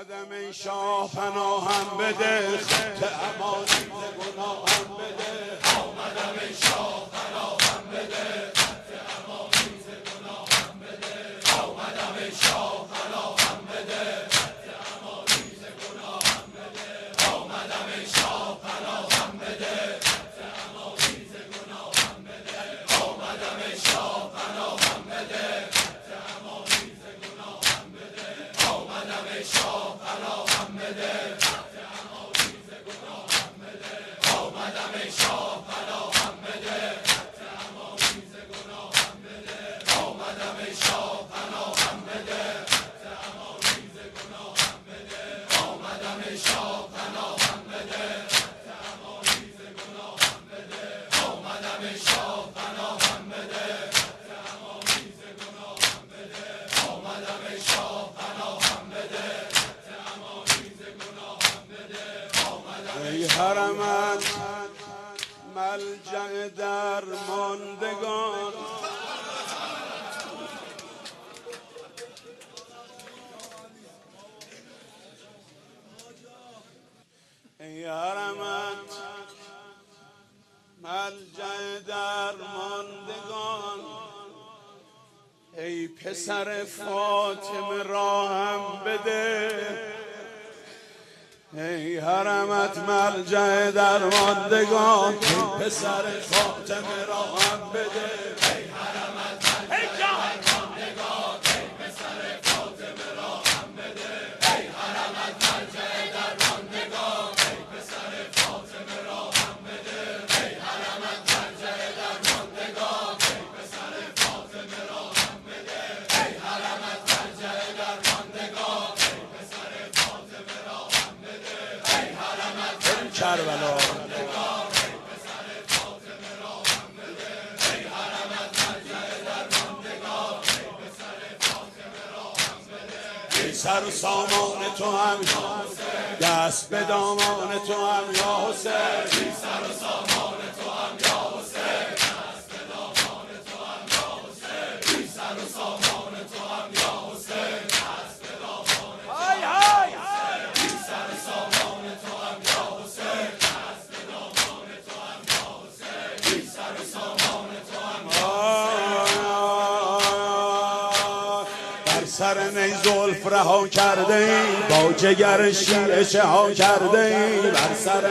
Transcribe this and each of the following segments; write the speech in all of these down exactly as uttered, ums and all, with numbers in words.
آمدم ای شاه پناهم بده، خط امانی ز گناهم بده. آمدم ای شاه پناهم بده، خط امانی ز گناهم بده. آمدم ای شاه پناهم بده، خط امانی ز گناهم بده. آمدم ای شاه پناهم بده، خط امانی ز گناهم بده. آمدم ای شاه پناهم بده، خط امانی ز گناهم بده. آمدم ای شاه پناهم بده، خط امانی ز گناهم بده. آمدم ای شاه پناهم بده، خط امانی ز گناهم بده. آمدم ای شاه پناهم بده، خط امانی ز گناهم بده. آمدم ای شاه پناهم بده، خط امانی ز گناهم بده. آمدم ای شاه پناهم بده، خط امانی ز گناهم بده. آمدم ای شاه پناهم بده، خط امانی ز گناهم بده. آمدم ای حرمت ملجأ درماندگان، ای حرمت ملجأ درماندگان، ای پسر فاطمه راهم بده. ای حرمت ملجأ درماندگان، ای پسر فاطمه راهم بده. ای حرمت ملجأ درماندگان، ای پسر فاطمه راهم بده. ای حرمت ملجأ درماندگان، ای پسر فاطمه راهم بده. ای حرمت ملجأ درماندگان، ای پسر فاطمه راهم بده. ای حرمت ملجأ درماندگان، ای پسر فاطمه راهم بده. ای حرمت کربلا ای سر و سامان تو هم دست به دامان تو هم یا حسین. ای سر و سامان تو هم یا حسین، دست به دامان تو هم یا حسین. ای سر و سامان تو هم یا حسین، دست به دامان تو هم یا حسین. ای سر و سامان تو هم یا حسین، دست به دامان تو هم یا حسین. ای سر و سامان تو هم یا بر سر نی زلف رها کرده ای، با جگر شیعه چه ها کرده ای. بر سر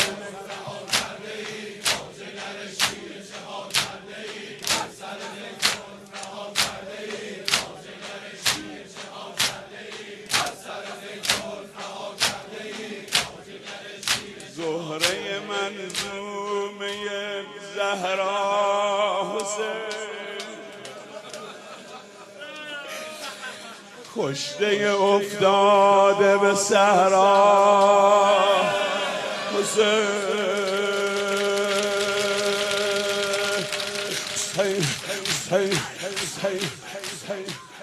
زهره منظومه زهرا حسین، کشته افتاده به صحرا حسین. حسین حسین حسین حسین